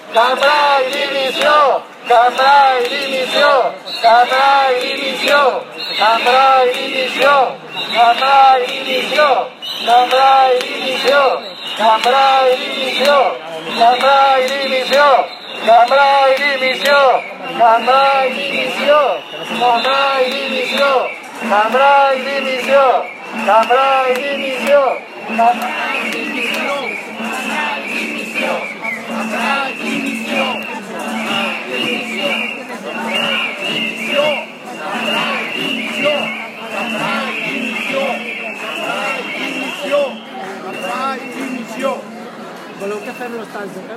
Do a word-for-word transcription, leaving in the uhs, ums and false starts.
Cambrai dimissió! Cambrai dimissió! Cambrai dimissió! Cambrai dimissió! Cambrai dimissió! Cambrai dimissió! Cambrai dimissió! Cambrai dimissió! Cambrai dimissió! Cambrai dimissió! Cambrai dimissió! Cambrai dimissió! Cambrai dimissió! Cambrai dimissió! Cambrai dimissió! Voleu que fem los talls de peu?